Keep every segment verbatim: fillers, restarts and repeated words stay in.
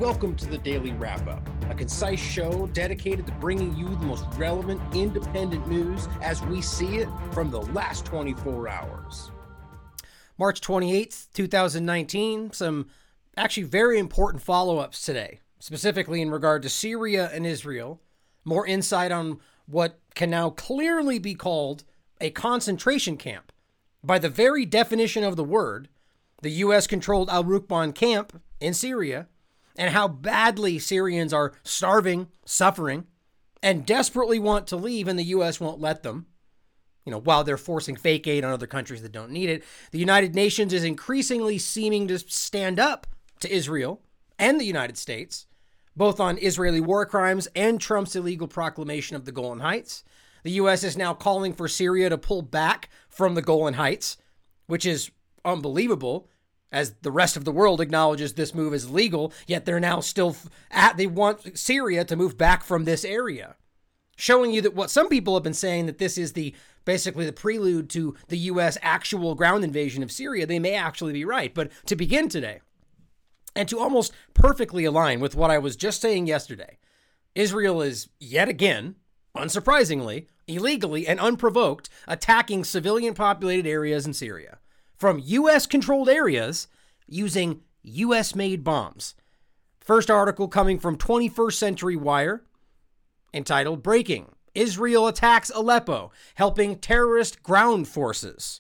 Welcome to the Daily Wrap-Up, a concise show dedicated to bringing you the most relevant, independent news as we see it from the last twenty-four hours. March twenty-eighth, twenty nineteen, some actually very important follow-ups today, specifically in regard to Syria and Israel. More insight on what can now clearly be called a concentration camp. By the very definition of the word, the U S-controlled Al-Rukban camp in Syria, and how badly Syrians are starving, suffering, and desperately want to leave, and the U S won't let them. You know, while they're forcing fake aid on other countries that don't need it, the United Nations is increasingly seeming to stand up to Israel and the United States, both on Israeli war crimes and Trump's illegal proclamation of the Golan Heights. The U S is now calling for Syria to pull back from the Golan Heights, which is unbelievable, as the rest of the world acknowledges this move is legal, yet they're now still at, they want Syria to move back from this area. Showing you that what some people have been saying, that this is the basically the prelude to the U S actual ground invasion of Syria, they may actually be right. But to begin today, and to almost perfectly align with what I was just saying yesterday, Israel is yet again, unsurprisingly, illegally and unprovoked, attacking civilian populated areas in Syria from U S-controlled areas using U S-made bombs. First article coming from twenty-first Century Wire, entitled, Breaking, Israel Attacks Aleppo, Helping Terrorist Ground Forces.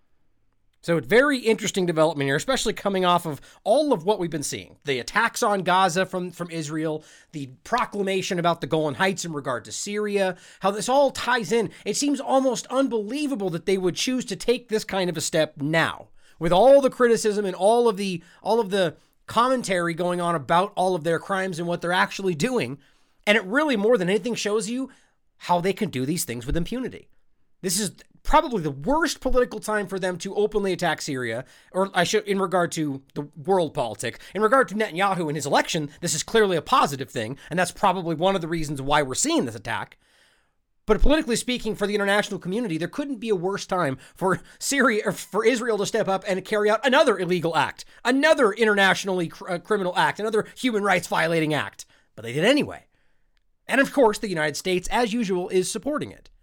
So it's very interesting development here, especially coming off of all of what we've been seeing. The attacks on Gaza from, from Israel, the proclamation about the Golan Heights in regard to Syria, how this all ties in. It seems almost unbelievable that they would choose to take this kind of a step now, with all the criticism and all of the all of the commentary going on about all of their crimes and what they're actually doing. And it really, more than anything, shows you how they can do these things with impunity. This is probably the worst political time for them to openly attack Syria, or I should, in regard to the world politics. In regard to Netanyahu and his election, this is clearly a positive thing, and that's probably one of the reasons why we're seeing this attack. But politically speaking, for the international community, there couldn't be a worse time for Syria, or for Israel to step up and carry out another illegal act, another internationally cr- uh, criminal act, another human rights violating act. But they did anyway. And of course, the United States, as usual, is supporting it.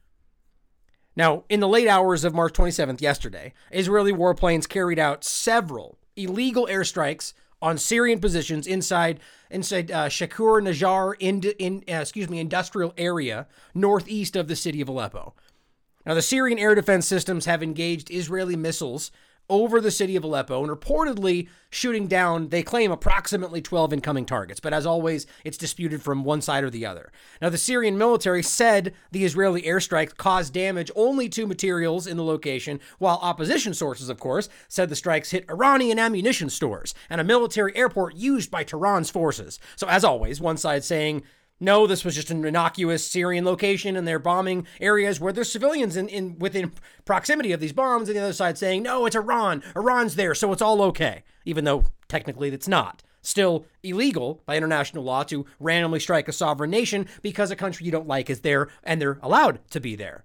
Now, in the late hours of March twenty-seventh, yesterday, Israeli warplanes carried out several illegal airstrikes on Syrian positions inside inside uh, Shakur Najar in, in uh, excuse me industrial area northeast of the city of Aleppo. Now, the Syrian air defense systems have engaged Israeli missiles over the city of Aleppo and reportedly shooting down, they claim, approximately twelve incoming targets. But as always, it's disputed from one side or the other. Now, the Syrian military said the Israeli airstrike caused damage only to materials in the location, while opposition sources, of course, said the strikes hit Iranian ammunition stores and a military airport used by Tehran's forces. So as always, one side saying, no, this was just an innocuous Syrian location and they're bombing areas where there's civilians in, in within proximity of these bombs. And the other side saying, no, it's Iran. Iran's there, so it's all okay. Even though technically it's not. Still illegal by international law to randomly strike a sovereign nation because a country you don't like is there and they're allowed to be there.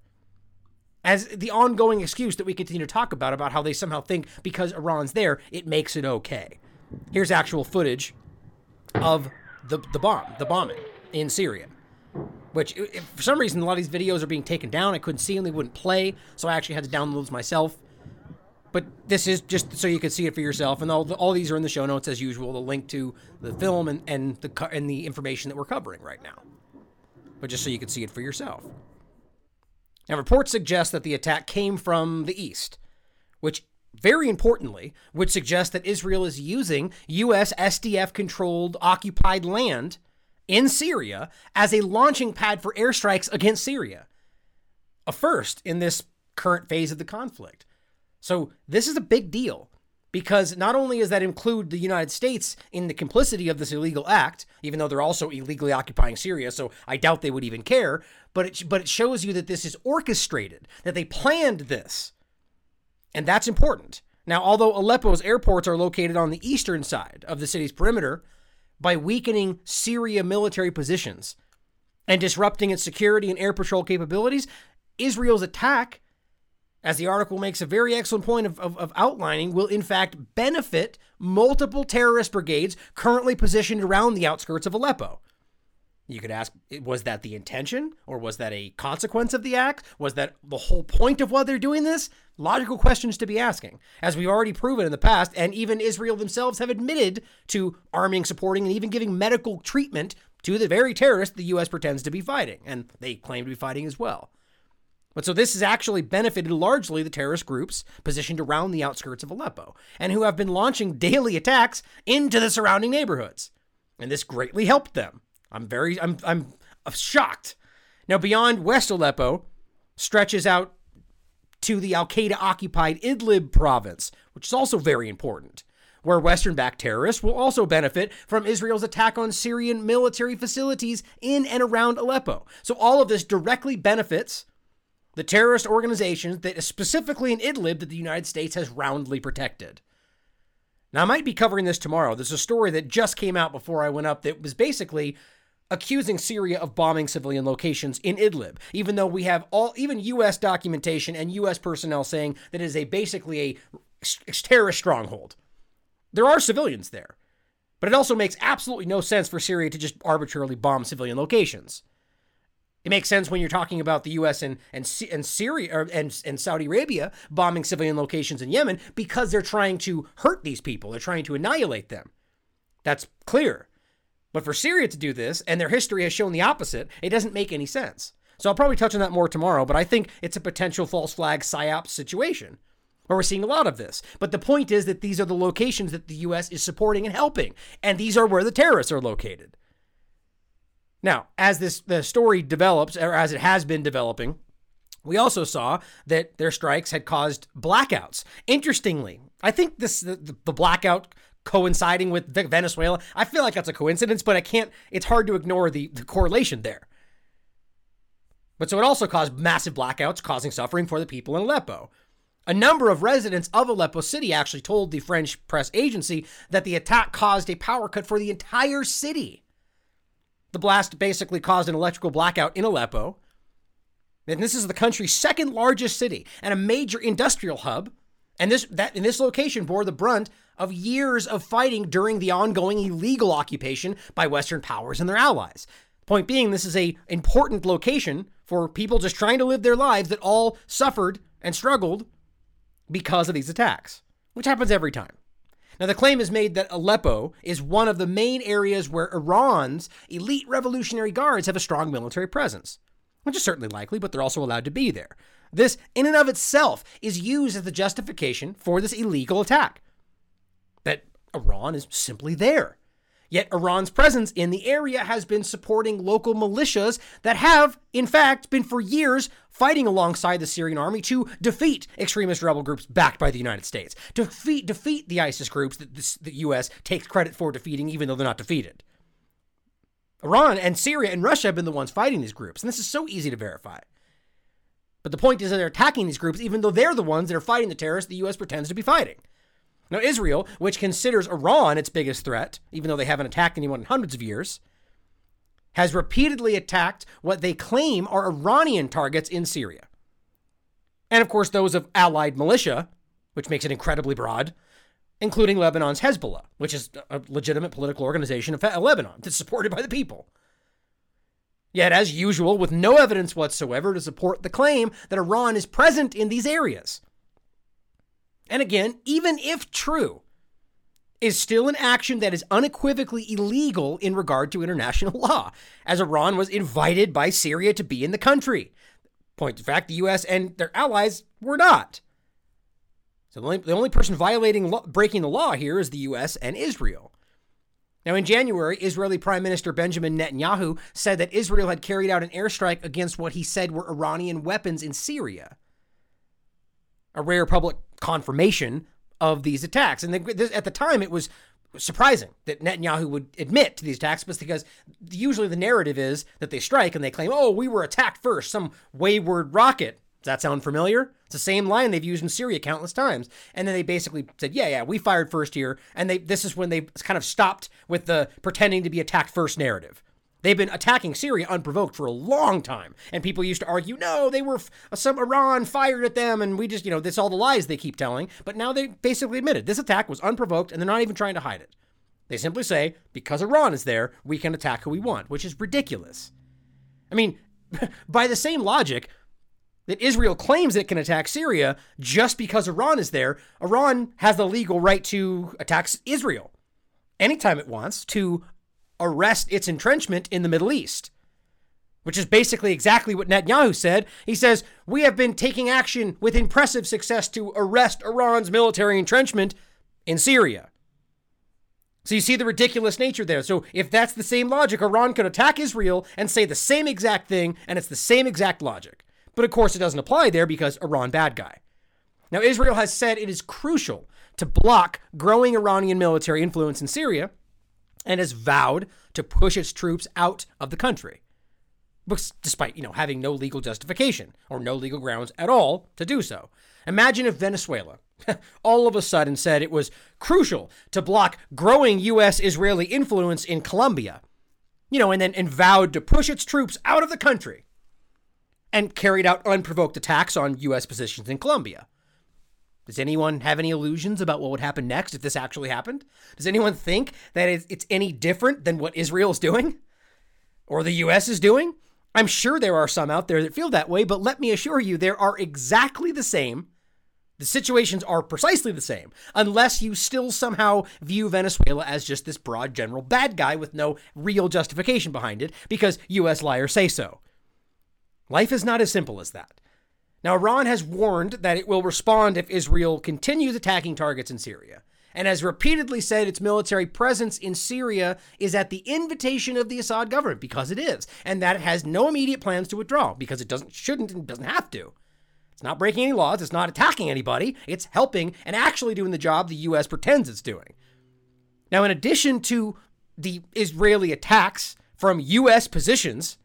As the ongoing excuse that we continue to talk about, about how they somehow think because Iran's there, it makes it okay. Here's actual footage of the, the bomb, the bombing in Syria, which if for some reason a lot of these videos are being taken down. I couldn't see them, they wouldn't play, so I actually had to download those myself. But this is just so you can see it for yourself, and all, the, all these are in the show notes as usual, the link to the film and, and, the, and the information that we're covering right now. But just so you can see it for yourself. Now, reports suggest that the attack came from the east, which, very importantly, would suggest that Israel is using U S S D F-controlled occupied land in Syria as a launching pad for airstrikes against Syria. A first in this current phase of the conflict. So this is a big deal because not only does that include the United States in the complicity of this illegal act, even though they're also illegally occupying Syria, so I doubt they would even care, but it, but it shows you that this is orchestrated, that they planned this. And that's important. Now, although Aleppo's airports are located on the eastern side of the city's perimeter, by weakening Syria military positions and disrupting its security and air patrol capabilities, Israel's attack as the article makes a very excellent point of, of, of outlining, will in fact benefit multiple terrorist brigades currently positioned around the outskirts of Aleppo. You could ask, was that the intention, or was that a consequence of the act? Was that the whole point of why they're doing this? Logical questions to be asking, as we've already proven in the past, and even Israel themselves have admitted to arming, supporting, and even giving medical treatment to the very terrorists the U S pretends to be fighting, and they claim to be fighting as well. But so this has actually benefited largely the terrorist groups positioned around the outskirts of Aleppo, and who have been launching daily attacks into the surrounding neighborhoods. And this greatly helped them. I'm very, I'm, I'm shocked. Now, beyond West Aleppo stretches out to the al-Qaeda-occupied Idlib province, which is also very important, where Western-backed terrorists will also benefit from Israel's attack on Syrian military facilities in and around Aleppo. So all of this directly benefits the terrorist organizations that specifically in Idlib that the United States has roundly protected. Now, I might be covering this tomorrow. There's a story that just came out before I went up that was basically accusing Syria of bombing civilian locations in Idlib, even though we have all, even U S documentation and U S personnel saying that it is a basically a terrorist stronghold. There are civilians there, but it also makes absolutely no sense for Syria to just arbitrarily bomb civilian locations. It makes sense when you're talking about the U S and and, and Syria or, and, and Saudi Arabia bombing civilian locations in Yemen because they're trying to hurt these people. They're trying to annihilate them. That's clear. But for Syria to do this, and their history has shown the opposite, it doesn't make any sense. So I'll probably touch on that more tomorrow, but I think it's a potential false flag psyop situation where we're seeing a lot of this. But the point is that these are the locations that the U S is supporting and helping, and these are where the terrorists are located. Now, as this the story develops, or as it has been developing, we also saw that their strikes had caused blackouts. Interestingly, I think this the, the blackout coinciding with Venezuela, I feel like that's a coincidence, but I can't, it's hard to ignore the, the correlation there. But so it also caused massive blackouts, causing suffering for the people in Aleppo. A number of residents of Aleppo City actually told the French press agency that the attack caused a power cut for the entire city. The blast basically caused an electrical blackout in Aleppo. And this is the country's second largest city and a major industrial hub. And this that in this location bore the brunt of years of fighting during the ongoing illegal occupation by Western powers and their allies. Point being, this is a important location for people just trying to live their lives that all suffered and struggled because of these attacks, which happens every time. Now, the claim is made that Aleppo is one of the main areas where Iran's elite revolutionary guards have a strong military presence, which is certainly likely, but they're also allowed to be there. This, in and of itself, is used as the justification for this illegal attack, that Iran is simply there. Yet Iran's presence in the area has been supporting local militias that have, in fact, been for years fighting alongside the Syrian army to defeat extremist rebel groups backed by the United States, to defeat, defeat the ISIS groups that this, the U S takes credit for defeating, even though they're not defeated. Iran and Syria and Russia have been the ones fighting these groups, and this is so easy to verify. But the point is that they're attacking these groups, even though they're the ones that are fighting the terrorists the U S pretends to be fighting. Now, Israel, which considers Iran its biggest threat, even though they haven't attacked anyone in hundreds of years, has repeatedly attacked what they claim are Iranian targets in Syria. And of course, those of allied militia, which makes it incredibly broad, including Lebanon's Hezbollah, which is a legitimate political organization of Lebanon that's supported by the people. Yet, as usual, with no evidence whatsoever to support the claim that Iran is present in these areas. And again, even if true, is still an action that is unequivocally illegal in regard to international law, as Iran was invited by Syria to be in the country. Point of fact, the U S and their allies were not. So the only, the only person violating, law, breaking the law here is the U S and Israel. Now, in January, Israeli Prime Minister Benjamin Netanyahu said that Israel had carried out an airstrike against what he said were Iranian weapons in Syria. A rare public confirmation of these attacks. And at the time, it was surprising that Netanyahu would admit to these attacks, because usually the narrative is that they strike and they claim, oh, we were attacked first, some wayward rocket. Does that sound familiar? It's the same line they've used in Syria countless times. And then they basically said, yeah, yeah, we fired first here. And they this is when they kind of stopped with the pretending to be attacked first narrative. They've been attacking Syria unprovoked for a long time. And people used to argue, no, they were, some Iran fired at them. And we just, you know, that's all the lies they keep telling. But now they basically admitted this attack was unprovoked and they're not even trying to hide it. They simply say, because Iran is there, we can attack who we want, which is ridiculous. I mean, by the same logic that Israel claims it can attack Syria just because Iran is there, Iran has the legal right to attack Israel anytime it wants to arrest its entrenchment in the Middle East, which is basically exactly what Netanyahu said. He says, we have been taking action with impressive success to arrest Iran's military entrenchment in Syria. So you see the ridiculous nature there. So if that's the same logic, Iran could attack Israel and say the same exact thing, and it's the same exact logic. But of course, it doesn't apply there because Iran bad guy. Now, Israel has said it is crucial to block growing Iranian military influence in Syria and has vowed to push its troops out of the country, despite, you know, having no legal justification or no legal grounds at all to do so. Imagine if Venezuela all of a sudden said it was crucial to block growing U S-Israeli influence in Colombia, you know, and then and vowed to push its troops out of the country and carried out unprovoked attacks on U S positions in Colombia. Does anyone have any illusions about what would happen next if this actually happened? Does anyone think that it's any different than what Israel is doing or the U S is doing? I'm sure there are some out there that feel that way, but let me assure you, there are exactly the same. The situations are precisely the same, unless you still somehow view Venezuela as just this broad general bad guy with no real justification behind it because U S liars say so. Life is not as simple as that. Now, Iran has warned that it will respond if Israel continues attacking targets in Syria, and has repeatedly said its military presence in Syria is at the invitation of the Assad government, because it is, and that it has no immediate plans to withdraw, because it doesn't, shouldn't, and doesn't have to. It's not breaking any laws, it's not attacking anybody, it's helping and actually doing the job the U S pretends it's doing. Now, in addition to the Israeli attacks from U S positions,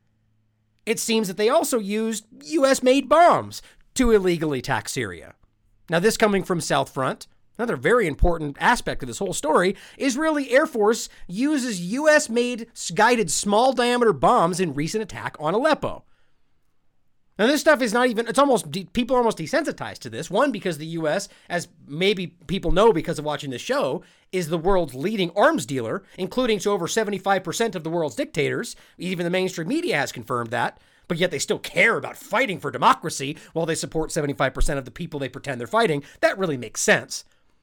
it seems that they also used U S-made bombs to illegally attack Syria. Now, this coming from South Front, another very important aspect of this whole story, Israeli Air Force uses U S-made guided small-diameter bombs in recent attack on Aleppo. Now, this stuff is not even, it's almost, people are almost desensitized to this. One, because the U S, as maybe people know because of watching this show, is the world's leading arms dealer, including to over seventy-five percent of the world's dictators. Even the mainstream media has confirmed that, but yet they still care about fighting for democracy while they support seventy-five percent of the people they pretend they're fighting. That really makes sense.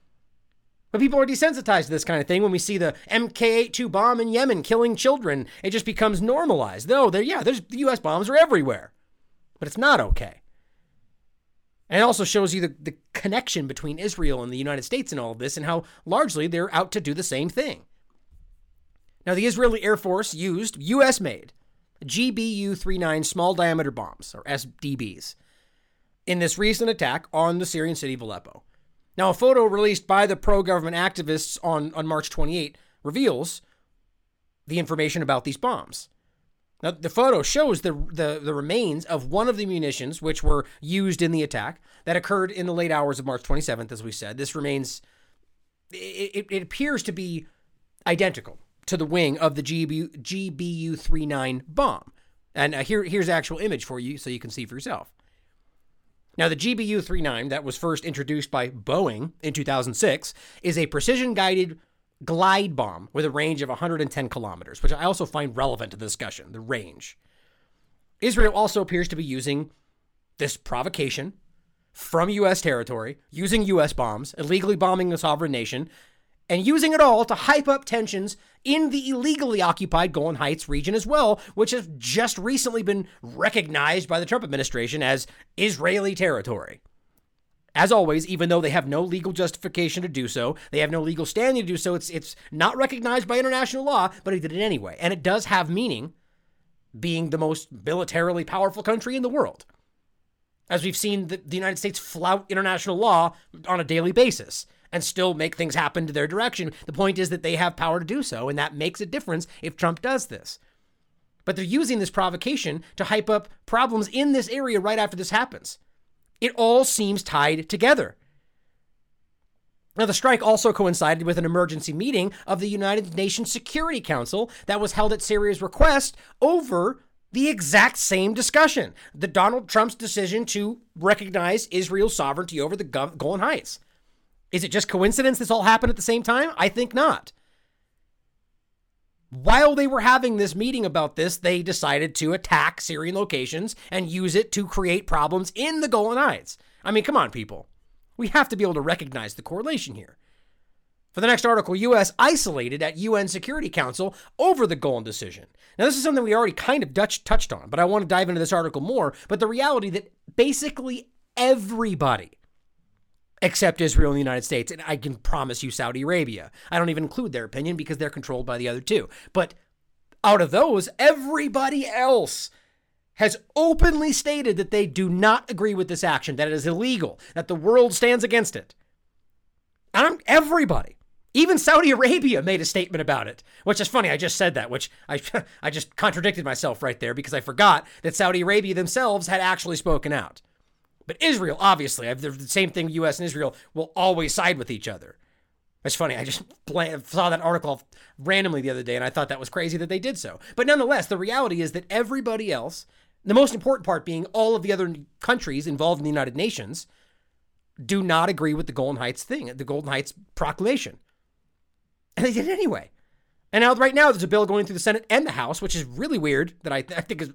But people are desensitized to this kind of thing when we see the M K eighty-two bomb in Yemen killing children. It just becomes normalized. No, there, yeah, there's the U S bombs are everywhere. But it's not okay. And it also shows you the, the connection between Israel and the United States in all of this and how largely they're out to do the same thing. Now, the Israeli Air Force used U S-made G B U thirty-nine small diameter bombs, or S D Bs, in this recent attack on the Syrian city of Aleppo. Now, a photo released by the pro-government activists on, on March twenty-eighth reveals the information about these bombs. Now, the photo shows the, the the remains of one of the munitions which were used in the attack that occurred in the late hours of March twenty-seventh, as we said. This remains, it, it appears to be identical to the wing of the G B U thirty-nine bomb. And uh, here, here's the actual image for you so you can see for yourself. Now, the G B U thirty-nine that was first introduced by Boeing in two thousand six is a precision-guided glide bomb with a range of one hundred ten kilometers, which I also find relevant to the discussion, the range. Israel also appears to be using this provocation from U S territory, using U S bombs, illegally bombing a sovereign nation, and using it all to hype up tensions in the illegally occupied Golan Heights region as well, which has just recently been recognized by the Trump administration as Israeli territory. As always, even though they have no legal justification to do so, they have no legal standing to do so, it's it's not recognized by international law, but he did it anyway. And it does have meaning, being the most militarily powerful country in the world. As we've seen the, the United States flout international law on a daily basis and still make things happen to their direction. The point is that they have power to do so, and that makes a difference if Trump does this. But they're using this provocation to hype up problems in this area right after this happens. It all seems tied together. Now, the strike also coincided with an emergency meeting of the United Nations Security Council that was held at Syria's request over the exact same discussion, the Donald Trump's decision to recognize Israel's sovereignty over the Golan Heights. Is it just coincidence this all happened at the same time? I think not. While they were having this meeting about this, they decided to attack Syrian locations and use it to create problems in the Golan Heights. I mean, come on, people. We have to be able to recognize the correlation here. For the next article, U S isolated at U N Security Council over the Golan decision. Now, this is something we already kind of Dutch touched on, but I want to dive into this article more. But the reality that basically everybody, except Israel and the United States, and I can promise you Saudi Arabia, I don't even include their opinion because they're controlled by the other two. But out of those, everybody else has openly stated that they do not agree with this action, that it is illegal, that the world stands against it. And everybody, even Saudi Arabia made a statement about it, which is funny. I just said that, which I I just contradicted myself right there because I forgot that Saudi Arabia themselves had actually spoken out. But Israel, obviously, the same thing, U S and Israel will always side with each other. It's funny. I just saw that article randomly the other day, and I thought that was crazy that they did so. But nonetheless, the reality is that everybody else, the most important part being all of the other countries involved in the United Nations, do not agree with the Golan Heights thing, the Golan Heights proclamation. And they did it anyway. And now, right now, there's a bill going through the Senate and the House, which is really weird that I, I think is,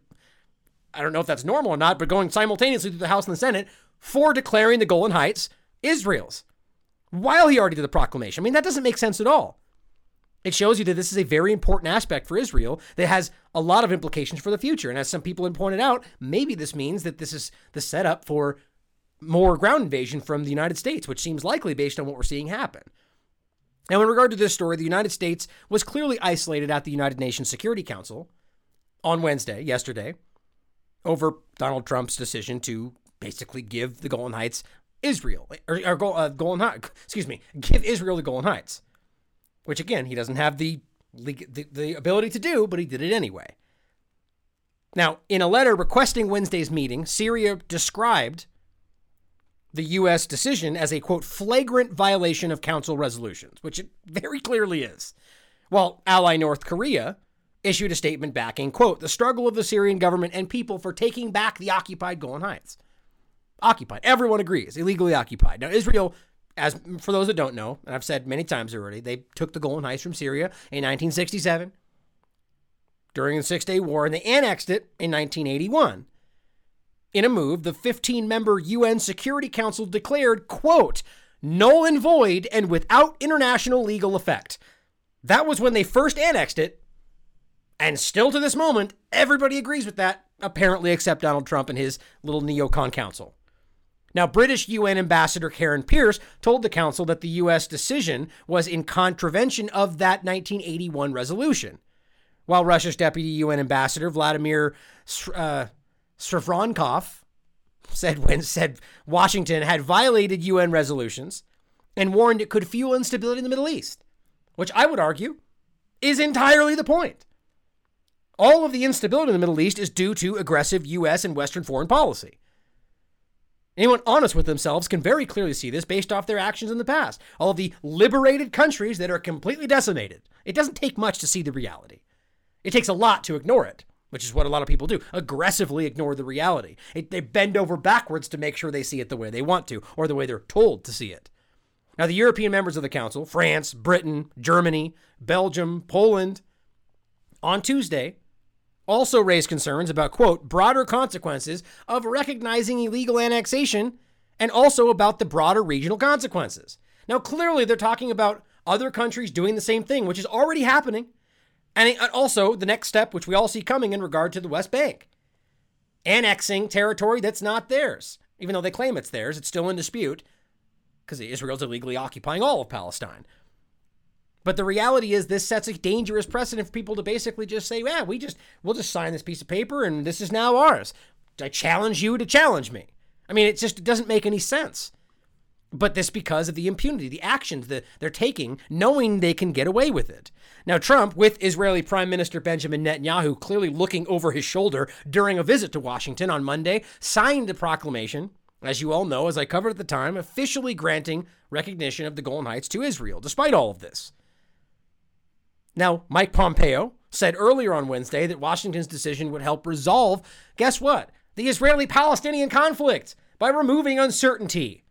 I don't know if that's normal or not, but going simultaneously through the House and the Senate for declaring the Golan Heights Israel's, while he already did the proclamation. I mean, that doesn't make sense at all. It shows you that this is a very important aspect for Israel that has a lot of implications for the future. And as some people have pointed out, maybe this means that this is the setup for more ground invasion from the United States, which seems likely based on what we're seeing happen. Now, in regard to this story, the United States was clearly isolated at the United Nations Security Council on Wednesday, yesterday, over Donald Trump's decision to basically give the Golan Heights Israel, or, or uh, Golan Heights, excuse me, give Israel the Golan Heights, which again, he doesn't have the, the, the ability to do, but he did it anyway. Now, in a letter requesting Wednesday's meeting, Syria described the U S decision as a, quote, flagrant violation of council resolutions, which it very clearly is. While ally North Korea issued a statement backing, quote, the struggle of the Syrian government and people for taking back the occupied Golan Heights. Occupied. Everyone agrees. Illegally occupied. Now, Israel, as for those that don't know, and I've said many times already, they took the Golan Heights from Syria in nineteen sixty-seven during the Six-Day War, and they annexed it in nineteen eighty-one. In a move, the fifteen-member U N Security Council declared, quote, null and void and without international legal effect. That was when they first annexed it, and still to this moment, everybody agrees with that, apparently except Donald Trump and his little neocon council. Now, British U N Ambassador Karen Pierce told the council that the U S decision was in contravention of that nineteen eighty-one resolution, while Russia's Deputy U N Ambassador Vladimir uh, Svronkov said when said Washington had violated U N resolutions and warned it could fuel instability in the Middle East, which I would argue is entirely the point. All of the instability in the Middle East is due to aggressive U S and Western foreign policy. Anyone honest with themselves can very clearly see this based off their actions in the past. All of the liberated countries that are completely decimated. It doesn't take much to see the reality. It takes a lot to ignore it, which is what a lot of people do. Aggressively ignore the reality. It, they bend over backwards to make sure they see it the way they want to, or the way they're told to see it. Now, the European members of the Council, France, Britain, Germany, Belgium, Poland, on Tuesday, also raised concerns about, quote, broader consequences of recognizing illegal annexation and also about the broader regional consequences. Now, clearly, they're talking about other countries doing the same thing, which is already happening. And also the next step, which we all see coming in regard to the West Bank, annexing territory that's not theirs. Even though they claim it's theirs, it's still in dispute because Israel's illegally occupying all of Palestine. But the reality is this sets a dangerous precedent for people to basically just say, yeah, we just, we'll just sign this piece of paper and this is now ours. I challenge you to challenge me. I mean, it just it doesn't make any sense. But this because of the impunity, the actions that they're taking, knowing they can get away with it. Now, Trump, with Israeli Prime Minister Benjamin Netanyahu clearly looking over his shoulder during a visit to Washington on Monday, signed a proclamation as you all know, as I covered at the time, officially granting recognition of the Golan Heights to Israel, despite all of this. Now, Mike Pompeo said earlier on Wednesday that Washington's decision would help resolve, guess what? The Israeli-Palestinian conflict by removing uncertainty.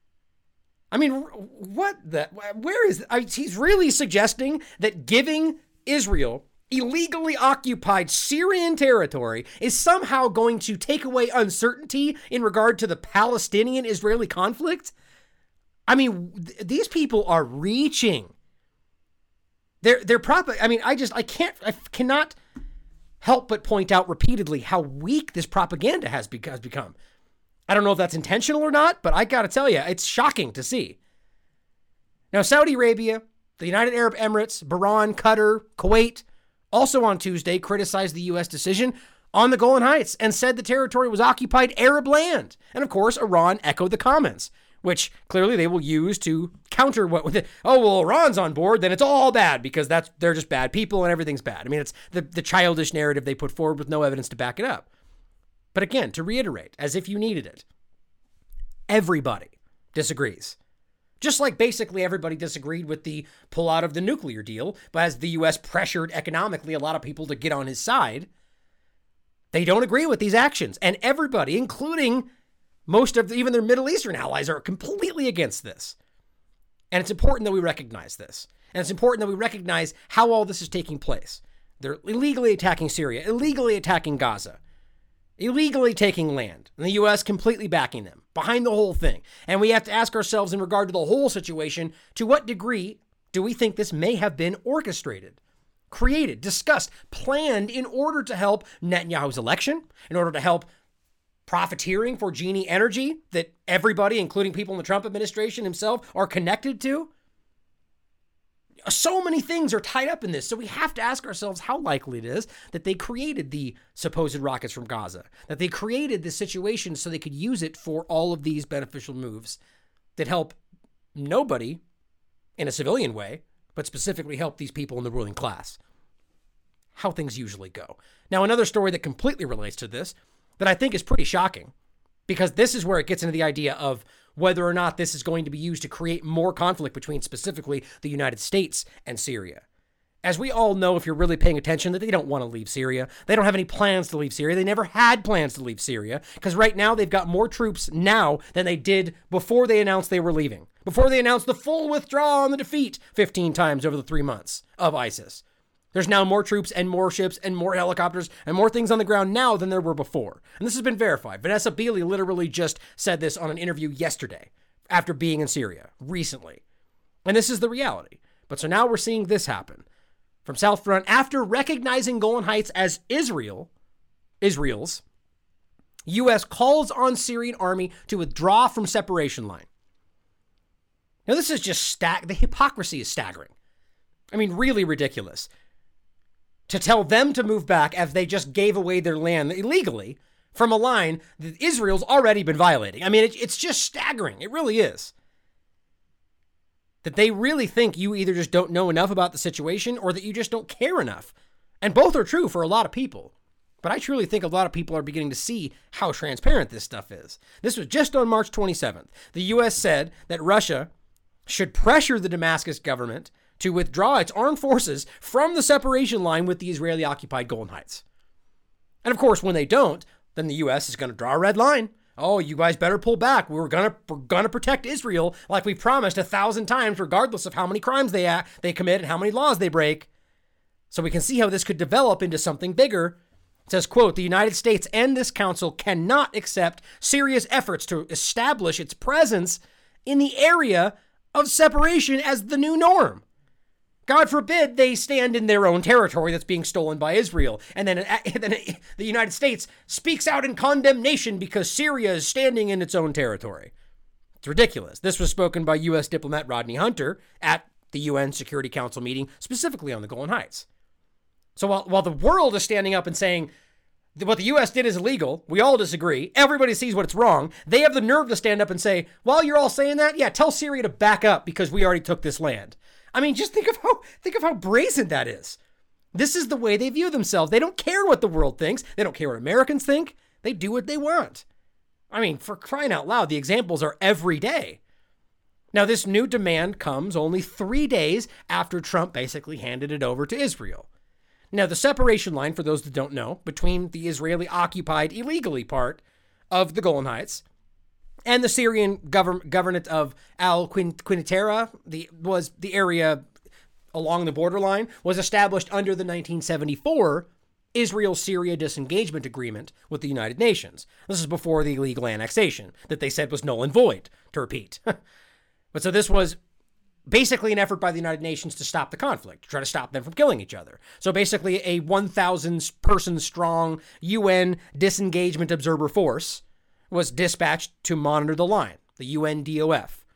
I mean, what the, where is, I, he's really suggesting that giving Israel illegally occupied Syrian territory is somehow going to take away uncertainty in regard to the Palestinian-Israeli conflict? I mean, th- these people are reaching. They're, they're probably, I mean, I just, I can't, I cannot help but point out repeatedly how weak this propaganda has become. I don't know if that's intentional or not, but I got to tell you, it's shocking to see. Now, Saudi Arabia, the United Arab Emirates, Bahrain, Qatar, Kuwait, also on Tuesday criticized the U S decision on the Golan Heights and said the territory was occupied Arab land. And of course, Iran echoed the comments, which clearly they will use to counter what with it. Oh, well, Iran's on board, then it's all bad because that's they're just bad people and everything's bad. I mean, it's the, the childish narrative they put forward with no evidence to back it up. But again, to reiterate, as if you needed it, everybody disagrees. Just like basically everybody disagreed with the pull out of the nuclear deal, but as the U S pressured economically a lot of people to get on his side, they don't agree with these actions. And everybody, including most of the, even their Middle Eastern allies, are completely against this. And it's important that we recognize this. And it's important that we recognize how all this is taking place. They're illegally attacking Syria, illegally attacking Gaza, illegally taking land, and the U S completely backing them, behind the whole thing. And we have to ask ourselves in regard to the whole situation, to what degree do we think this may have been orchestrated, created, discussed, planned in order to help Netanyahu's election, in order to help profiteering for Genie Energy that everybody, including people in the Trump administration himself, are connected to? So many things are tied up in this. So we have to ask ourselves how likely it is that they created the supposed rockets from Gaza, that they created this situation so they could use it for all of these beneficial moves that help nobody in a civilian way, but specifically help these people in the ruling class. How things usually go. Now, another story that completely relates to this that I think is pretty shocking, because this is where it gets into the idea of whether or not this is going to be used to create more conflict between specifically the United States and Syria. As we all know, if you're really paying attention, that they don't want to leave Syria. They don't have any plans to leave Syria. They never had plans to leave Syria, because right now they've got more troops now than they did before they announced they were leaving, before they announced the full withdrawal and the defeat fifteen times over the three months of ISIS. There's now more troops and more ships and more helicopters and more things on the ground now than there were before. And this has been verified. Vanessa Beeley literally just said this on an interview yesterday after being in Syria recently. And this is the reality. But so now we're seeing this happen from South Front after recognizing Golan Heights as Israel, Israel's. U S calls on Syrian army to withdraw from separation line. Now this is just stag- the hypocrisy is staggering. I mean, really ridiculous. To tell them to move back as they just gave away their land illegally from a line that Israel's already been violating. I mean, it, it's just staggering. It really is. That they really think you either just don't know enough about the situation or that you just don't care enough. And both are true for a lot of people. But I truly think a lot of people are beginning to see how transparent this stuff is. This was just on March twenty-seventh. The U S said that Russia should pressure the Damascus government to withdraw its armed forces from the separation line with the Israeli-occupied Golan Heights. And of course, when they don't, then the U S is going to draw a red line. Oh, you guys better pull back. We're going to we're going to protect Israel like we promised a thousand times, regardless of how many crimes they uh, they commit and how many laws they break. So we can see how this could develop into something bigger. It says, quote, the United States and this council cannot accept Syria's efforts to establish its presence in the area of separation as the new norm. God forbid they stand in their own territory that's being stolen by Israel. And then, and then the United States speaks out in condemnation because Syria is standing in its own territory. It's ridiculous. This was spoken by U S diplomat Rodney Hunter at the U N Security Council meeting, specifically on the Golan Heights. So while, while the world is standing up and saying what the U S did is illegal, we all disagree, everybody sees what it's wrong, they have the nerve to stand up and say, while you're all saying that, yeah, tell Syria to back up because we already took this land. I mean, just think of how think of how brazen that is. This is the way they view themselves. They don't care what the world thinks. They don't care what Americans think. They do what they want. I mean, for crying out loud, the examples are every day. Now, this new demand comes only three days after Trump basically handed it over to Israel. Now, the separation line, for those that don't know, between the Israeli-occupied illegally part of the Golan Heights and the Syrian govern- government of Al-Quneitra, the was the area along the borderline, was established under the nineteen seventy-four Israel-Syria disengagement agreement with the United Nations. This is before the illegal annexation that they said was null and void, to repeat. But so this was basically an effort by the United Nations to stop the conflict, to try to stop them from killing each other. So basically a one thousand person strong U N disengagement observer force was dispatched to monitor the line, the U N D O F.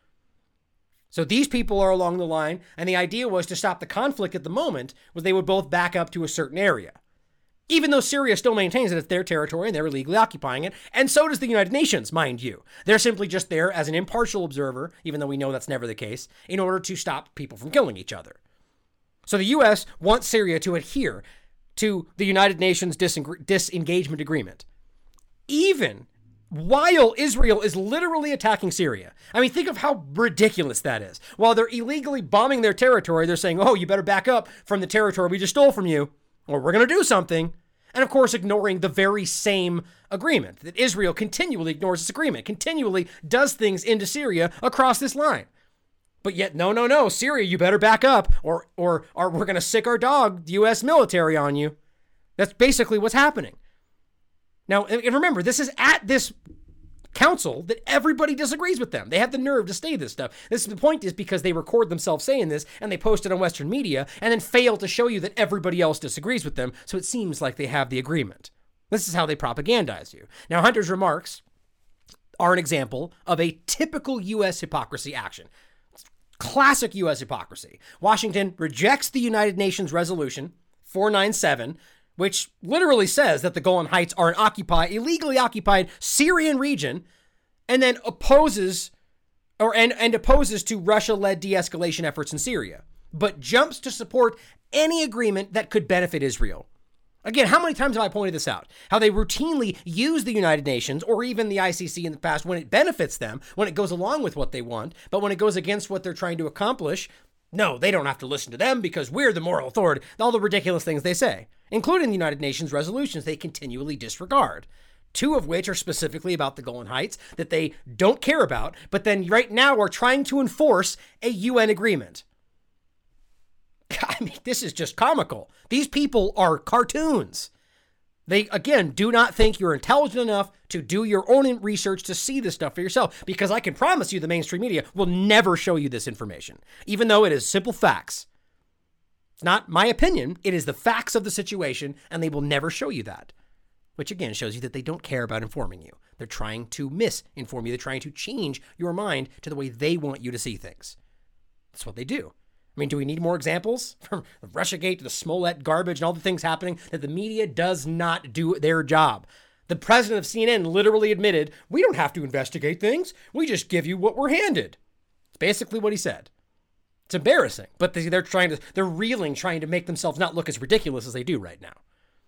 So these people are along the line, and the idea was to stop the conflict at the moment was they would both back up to a certain area. Even though Syria still maintains that it's their territory and they're illegally occupying it, and so does the United Nations, mind you. They're simply just there as an impartial observer, even though we know that's never the case, in order to stop people from killing each other. So the U S wants Syria to adhere to the United Nations diseng- disengagement agreement, even while Israel is literally attacking Syria. I mean, think of how ridiculous that is. While they're illegally bombing their territory, they're saying, oh, you better back up from the territory we just stole from you, or we're going to do something. And of course, ignoring the very same agreement that Israel continually ignores this agreement, continually does things into Syria across this line. But yet, no, no, no, Syria, you better back up or, or, or we're going to sick our dog, the U S military on you. That's basically what's happening. Now, and remember, this is at this council that everybody disagrees with them. They have the nerve to say this stuff. This the point is because they record themselves saying this and they post it on Western media and then fail to show you that everybody else disagrees with them. So it seems like they have the agreement. This is how they propagandize you. Now, Hunter's remarks are an example of a typical U S hypocrisy action. Classic U S hypocrisy. Washington rejects the United Nations resolution four ninety-seven, which literally says that the Golan Heights are an occupied, illegally occupied Syrian region, and then opposes or and, and opposes to Russia-led de-escalation efforts in Syria, but jumps to support any agreement that could benefit Israel. Again, how many times have I pointed this out? How they routinely use the United Nations or even the I C C in the past when it benefits them, when it goes along with what they want, but when it goes against what they're trying to accomplish, no, they don't have to listen to them because we're the moral authority. All the ridiculous things they say, including the United Nations resolutions they continually disregard. Two of which are specifically about the Golan Heights that they don't care about, but then right now are trying to enforce a U N agreement. I mean, this is just comical. These people are cartoons. They, again, do not think you're intelligent enough to do your own research to see this stuff for yourself, because I can promise you the mainstream media will never show you this information, even though it is simple facts. It's not my opinion. It is the facts of the situation, and they will never show you that, which again shows you that they don't care about informing you. They're trying to misinform you. They're trying to change your mind to the way they want you to see things. That's what they do. I mean, do we need more examples from the Russiagate to the Smollett garbage and all the things happening that the media does not do their job? The president of C N N literally admitted, we don't have to investigate things. We just give you what we're handed. It's basically what he said. It's embarrassing, but they're trying to, they're reeling, trying to make themselves not look as ridiculous as they do right now.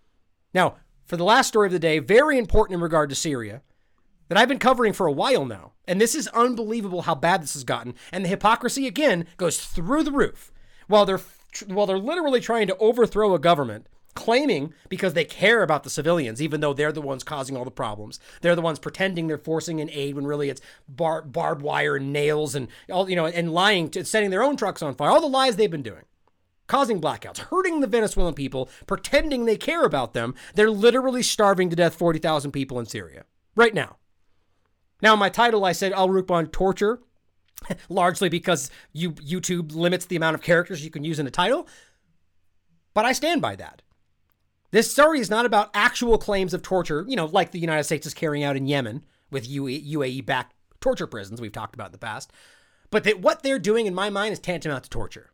Now, for the last story of the day, very important in regard to Syria, that I've been covering for a while now. And this is unbelievable how bad this has gotten. And the hypocrisy, again, goes through the roof. While they're, while they're literally trying to overthrow a government, claiming because they care about the civilians, even though they're the ones causing all the problems. They're the ones pretending they're forcing in aid when really it's bar, barbed wire and nails and all, you know, and lying, to setting their own trucks on fire. All the lies they've been doing. Causing blackouts, hurting the Venezuelan people, pretending they care about them. They're literally starving to death forty thousand people in Syria right now. Now, in my title, I said Al Rukban torture, largely because you, YouTube limits the amount of characters you can use in a title. But I stand by that. This story is not about actual claims of torture, you know, like the United States is carrying out in Yemen with U A E-backed torture prisons we've talked about in the past. But that what they're doing, in my mind, is tantamount to torture.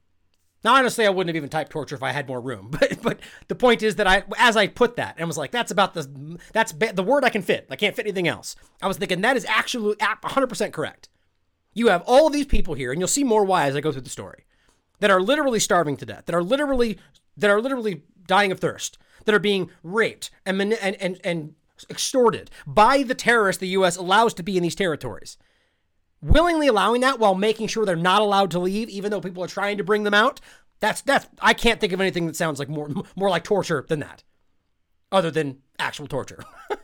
Now, honestly, I wouldn't have even typed torture if I had more room. But but the point is that I, as I put that, and was like, that's about the, that's the word I can fit. I can't fit anything else. I was thinking that is actually one hundred percent correct. You have all of these people here, and you'll see more why as I go through the story, that are literally starving to death, that are literally, that are literally dying of thirst, that are being raped and and and, and extorted by the terrorists the U S allows to be in these territories. Willingly allowing that while making sure they're not allowed to leave, even though people are trying to bring them out. That's, that's, I can't think of anything that sounds like more, more like torture than that, other than actual torture.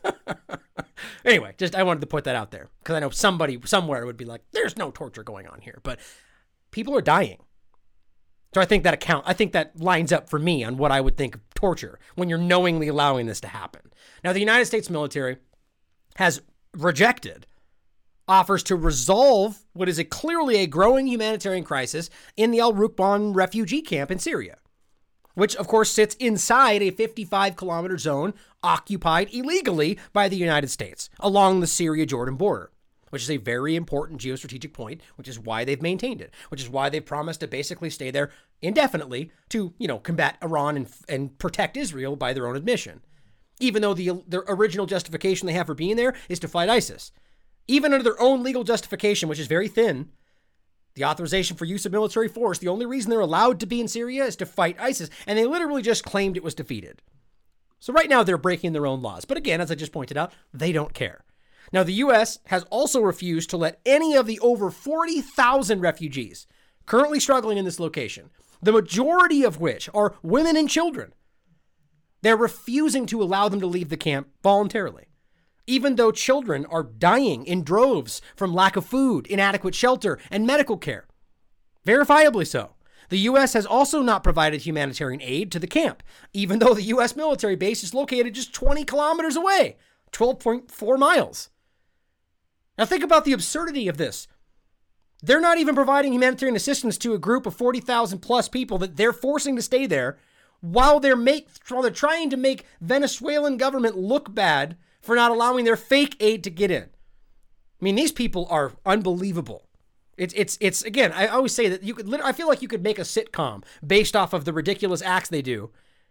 Anyway, just, I wanted to put that out there because I know somebody somewhere would be like, there's no torture going on here, but people are dying. So I think that account, I think that lines up for me on what I would think of torture when you're knowingly allowing this to happen. Now, the United States military has rejected offers to resolve what is a clearly a growing humanitarian crisis in the Al Rukban refugee camp in Syria, which of course sits inside a fifty-five kilometer zone occupied illegally by the United States along the Syria-Jordan border, which is a very important geostrategic point, which is why they've maintained it, which is why they've promised to basically stay there indefinitely to, you know, combat Iran and, and protect Israel by their own admission. Even though the, the original justification they have for being there is to fight ISIS. Even under their own legal justification, which is very thin, the authorization for use of military force, the only reason they're allowed to be in Syria is to fight ISIS, and they literally just claimed it was defeated. So right now they're breaking their own laws. But again, as I just pointed out, they don't care. Now, the U S has also refused to let any of the over forty thousand refugees currently struggling in this location, the majority of which are women and children. They're refusing to allow them to leave the camp voluntarily, even though children are dying in droves from lack of food, inadequate shelter, and medical care. Verifiably so. The U S has also not provided humanitarian aid to the camp, even though the U S military base is located just twenty kilometers away, twelve point four miles. Now think about the absurdity of this. They're not even providing humanitarian assistance to a group of forty thousand plus people that they're forcing to stay there while they're make while they're trying to make Venezuelan government look bad for not allowing their fake aid to get in. I mean, these people are unbelievable. It's it's it's again, I always say that you could I feel like you could make a sitcom based off of the ridiculous acts they do.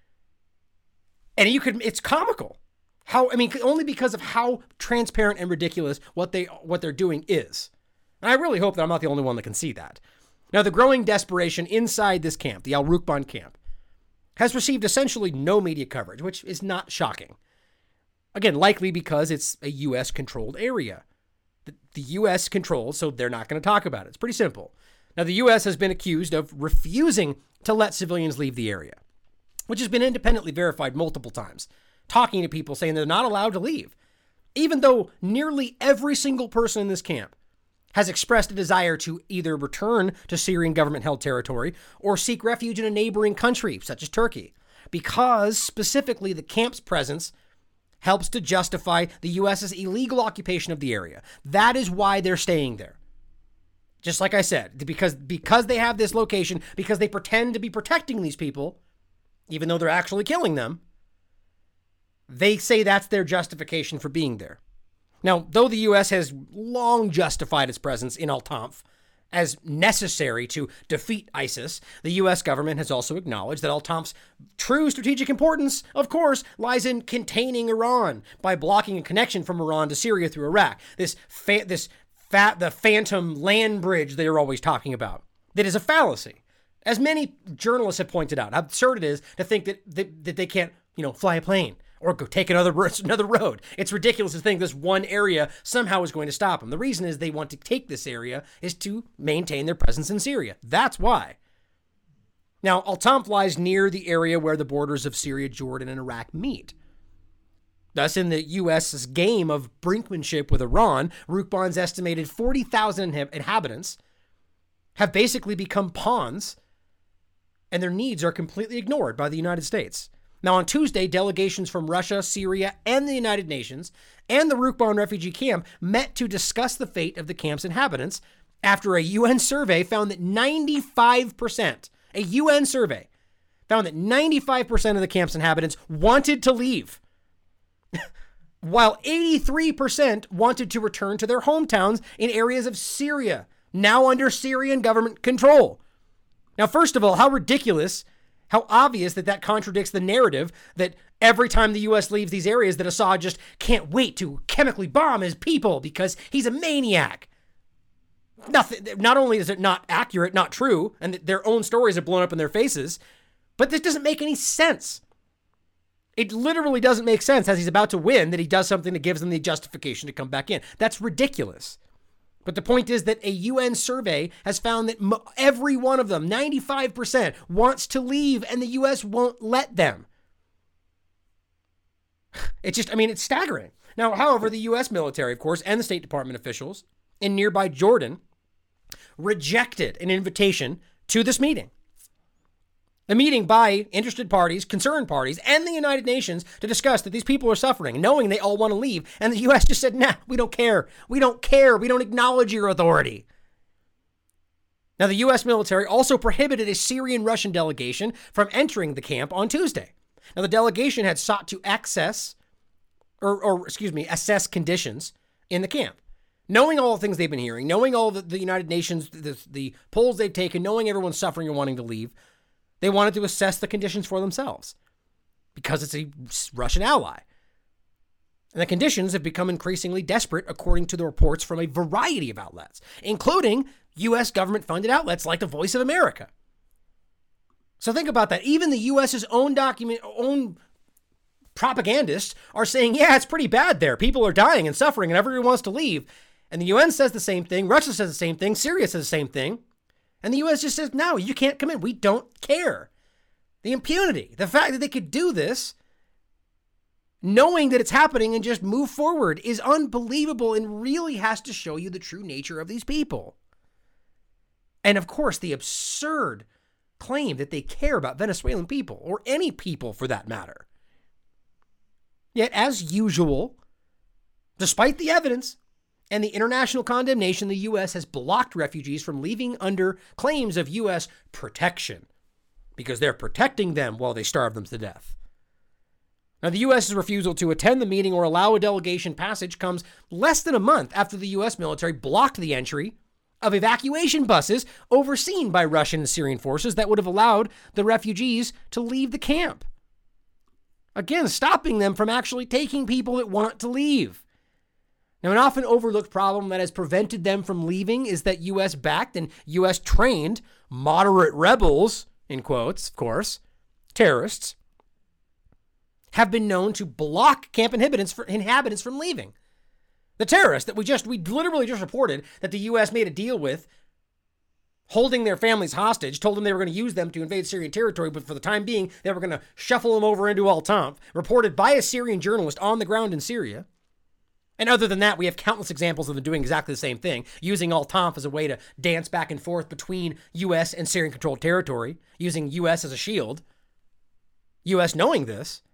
And you could it's comical. How I mean, only because of how transparent and ridiculous what they what they're doing is. And I really hope that I'm not the only one that can see that. Now, the growing desperation inside this camp, the Al Rukban camp, has received essentially no media coverage, which is not shocking. Again, likely because it's a U S-controlled area. The, the U S controls, so they're not going to talk about it. It's pretty simple. Now, the U S has been accused of refusing to let civilians leave the area, which has been independently verified multiple times, talking to people saying they're not allowed to leave, even though nearly every single person in this camp has expressed a desire to either return to Syrian government-held territory or seek refuge in a neighboring country, such as Turkey, because specifically the camp's presence helps to justify the U S's illegal occupation of the area. That is why they're staying there. Just like I said, because, because they have this location, because they pretend to be protecting these people, even though they're actually killing them, they say that's their justification for being there. Now, though the U S has long justified its presence in Al-Tanf as necessary to defeat ISIS, the U S government has also acknowledged that Al-Tanf's true strategic importance, of course, lies in containing Iran by blocking a connection from Iran to Syria through Iraq. This fa- this fat the phantom land bridge they're always talking about. That is a fallacy. As many journalists have pointed out, how absurd it is to think that, that, that they can't, you know, fly a plane or go take another another road. It's ridiculous to think this one area somehow is going to stop them. The reason is they want to take this area is to maintain their presence in Syria. That's why. Now, Al-Tanf lies near the area where the borders of Syria, Jordan, and Iraq meet. Thus, in the U S's game of brinkmanship with Iran, Rukban's estimated forty thousand inhabitants have basically become pawns, and their needs are completely ignored by the United States. Now, on Tuesday, delegations from Russia, Syria, and the United Nations and the Rukban refugee camp met to discuss the fate of the camp's inhabitants after a U N survey found that ninety-five percent, a U N survey, found that ninety-five percent of the camp's inhabitants wanted to leave, while eighty-three percent wanted to return to their hometowns in areas of Syria, now under Syrian government control. Now, first of all, how ridiculous, how obvious that that contradicts the narrative that every time the U S leaves these areas that Assad just can't wait to chemically bomb his people because he's a maniac. Nothing. Not only is it not accurate, not true, and their own stories are blown up in their faces, but this doesn't make any sense. It literally doesn't make sense as he's about to win that he does something that gives them the justification to come back in. That's ridiculous. But the point is that a U N survey has found that mo- every one of them, ninety-five percent, wants to leave and the U S won't let them. It's just, I mean, it's staggering. Now, however, the U S military, of course, and the State Department officials in nearby Jordan rejected an invitation to this meeting. A meeting by interested parties, concerned parties, and the United Nations to discuss that these people are suffering, knowing they all want to leave. And the U S just said, nah, we don't care. We don't care. We don't acknowledge your authority. Now, the U S military also prohibited a Syrian-Russian delegation from entering the camp on Tuesday. Now, the delegation had sought to access, or, or excuse me, assess conditions in the camp. Knowing all the things they've been hearing, knowing all the, the United Nations, the, the polls they've taken, knowing everyone's suffering and wanting to leave, they wanted to assess the conditions for themselves because it's a Russian ally. And the conditions have become increasingly desperate, according to the reports from a variety of outlets, including U S government-funded outlets like the Voice of America. So think about that. Even the U S's own document, own propagandists are saying, yeah, it's pretty bad there. People are dying and suffering and everyone wants to leave. And the U N says the same thing. Russia says the same thing. Syria says the same thing. And the U S just says, no, you can't come in. We don't care. The impunity, the fact that they could do this, knowing that it's happening and just move forward, is unbelievable and really has to show you the true nature of these people. And of course, the absurd claim that they care about Venezuelan people, or any people for that matter. Yet, as usual, despite the evidence and the international condemnation, the U S has blocked refugees from leaving under claims of U S protection because they're protecting them while they starve them to death. Now, the U S's refusal to attend the meeting or allow a delegation passage comes less than a month after the U S military blocked the entry of evacuation buses overseen by Russian and Syrian forces that would have allowed the refugees to leave the camp. Again, stopping them from actually taking people that want to leave. Now, an often overlooked problem that has prevented them from leaving is that U S-backed and U S-trained moderate rebels, in quotes, of course, terrorists, have been known to block camp inhabitants, for, inhabitants from leaving. The terrorists that we just, we literally just reported that the U S made a deal with, holding their families hostage, told them they were going to use them to invade Syrian territory, but for the time being, they were going to shuffle them over into Al-Tanf, reported by a Syrian journalist on the ground in Syria. And other than that, we have countless examples of them doing exactly the same thing, using Al-Tanf as a way to dance back and forth between U S and Syrian-controlled territory, using U S as a shield. U S knowing this.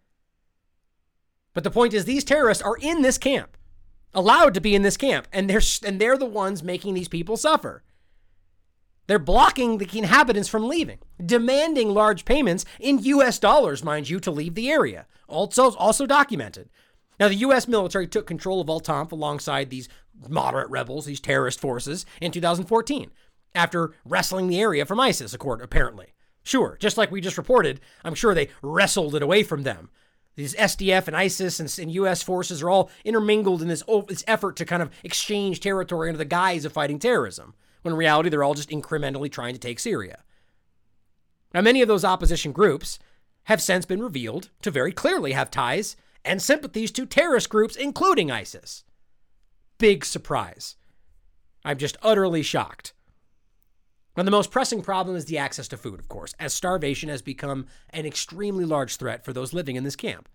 But the point is, these terrorists are in this camp, allowed to be in this camp, and they're and they're the ones making these people suffer. They're blocking the inhabitants from leaving, demanding large payments in U S dollars, mind you, to leave the area. Also, also documented. Now, the U S military took control of Al-Tanf alongside these moderate rebels, these terrorist forces, in two thousand fourteen, after wresting the area from ISIS, apparently. Sure, just like we just reported, I'm sure they wrestled it away from them. These S D F and ISIS and, and U S forces are all intermingled in this, oh, this effort to kind of exchange territory under the guise of fighting terrorism, when in reality they're all just incrementally trying to take Syria. Now, many of those opposition groups have since been revealed to very clearly have ties and sympathies to terrorist groups, including ISIS. Big surprise. I'm just utterly shocked. Now, the most pressing problem is the access to food, of course, as starvation has become an extremely large threat for those living in this camp.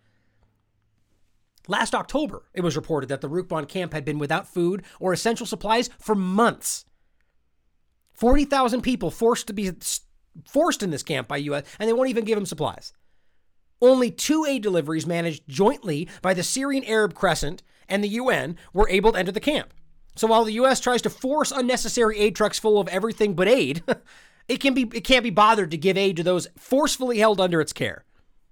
Last October, it was reported that the Rukban camp had been without food or essential supplies for months. forty thousand people forced to be forced in this camp by U S, and they won't even give them supplies. Only two aid deliveries managed jointly by the Syrian Arab Crescent and the U N were able to enter the camp. So while the U S tries to force unnecessary aid trucks full of everything but aid, it can be it can't be bothered to give aid to those forcefully held under its care.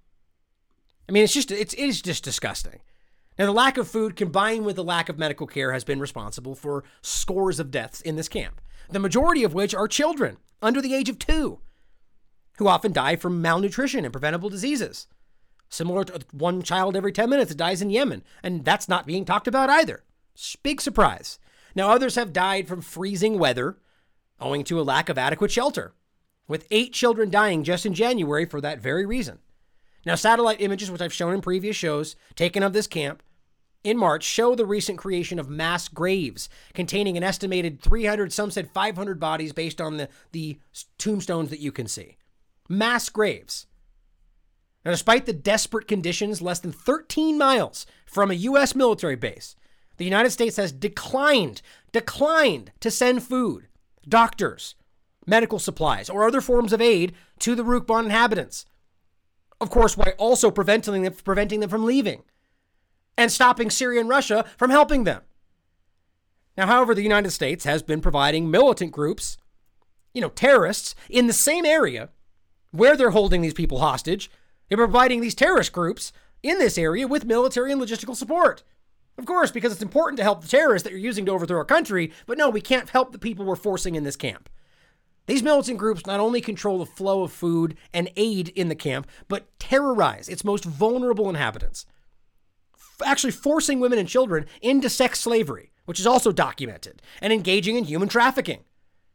I mean, it's just it's it is just disgusting. Now, the lack of food combined with the lack of medical care has been responsible for scores of deaths in this camp, the majority of which are children under the age of two, who often die from malnutrition and preventable diseases. Similar to one child every ten minutes that dies in Yemen, and that's not being talked about either. Big surprise. Now, others have died from freezing weather owing to a lack of adequate shelter, with eight children dying just in January for that very reason. Now, satellite images, which I've shown in previous shows, taken of this camp in March, show the recent creation of mass graves containing an estimated three hundred, some said five hundred bodies based on the, the tombstones that you can see. Mass graves. Now, despite the desperate conditions less than thirteen miles from a U S military base, the United States has declined, declined to send food, doctors, medical supplies, or other forms of aid to the Rukban inhabitants. Of course, while also preventing them, preventing them from leaving and stopping Syria and Russia from helping them. Now, however, the United States has been providing militant groups, you know, terrorists in the same area where they're holding these people hostage. They're providing these terrorist groups in this area with military and logistical support. Of course, because it's important to help the terrorists that you're using to overthrow our country, but no, we can't help the people we're forcing in this camp. These militant groups not only control the flow of food and aid in the camp, but terrorize its most vulnerable inhabitants, F- actually forcing women and children into sex slavery, which is also documented, and engaging in human trafficking.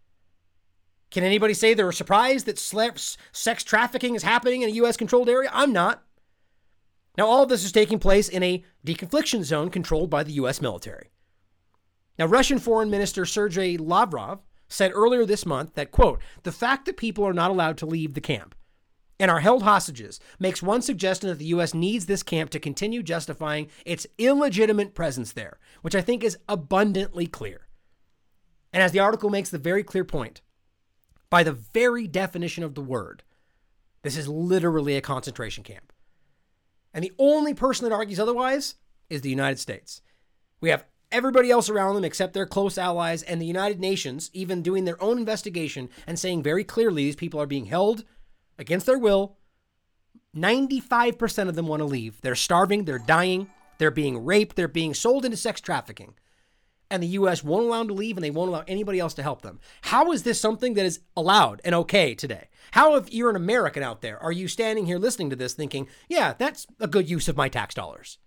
Can anybody say they're surprised that sla- sex trafficking is happening in a U S-controlled area? I'm not. Now, all of this is taking place in a deconfliction zone controlled by the U S military. Now, Russian Foreign Minister Sergei Lavrov said earlier this month that, quote, the fact that people are not allowed to leave the camp and are held hostages makes one suggestion that the U S needs this camp to continue justifying its illegitimate presence there, which I think is abundantly clear. And as the article makes the very clear point, by the very definition of the word, this is literally a concentration camp. And the only person that argues otherwise is the United States. We have everybody else around them except their close allies and the United Nations even doing their own investigation and saying very clearly these people are being held against their will. ninety-five percent of them want to leave. They're starving, they're dying, they're being raped, they're being sold into sex trafficking. And the U S won't allow them to leave and they won't allow anybody else to help them. How is this something that is allowed and okay today? How, if you're an American out there, are you standing here listening to this thinking, yeah, that's a good use of my tax dollars?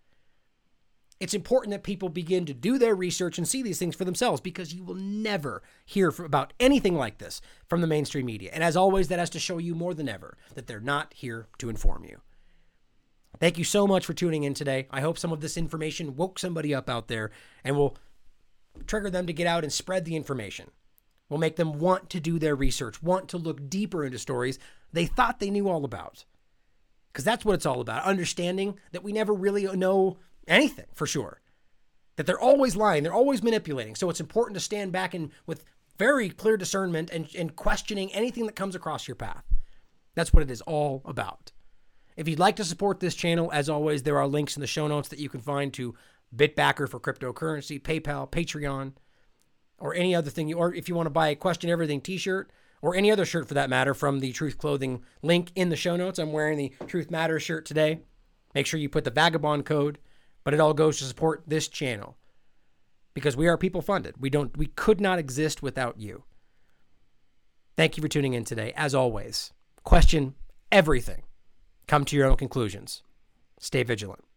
It's important that people begin to do their research and see these things for themselves because you will never hear about anything like this from the mainstream media. And as always, that has to show you more than ever that they're not here to inform you. Thank you so much for tuning in today. I hope some of this information woke somebody up out there and will trigger them to get out and spread the information. Will make them want to do their research, want to look deeper into stories they thought they knew all about. Because that's what it's all about, understanding that we never really know anything for sure. That they're always lying, they're always manipulating. So it's important to stand back and with very clear discernment and, and questioning anything that comes across your path. That's what it is all about. If you'd like to support this channel, as always, there are links in the show notes that you can find to Bitbacker for cryptocurrency, PayPal, Patreon, or any other thing. You, or if you want to buy a Question Everything t-shirt, or any other shirt for that matter from the Truth Clothing link in the show notes. I'm wearing the Truth Matters shirt today. Make sure you put the Vagabond code, but it all goes to support this channel because we are people funded. We don't, we could not exist without you. Thank you for tuning in today. As always, question everything. Come to your own conclusions. Stay vigilant.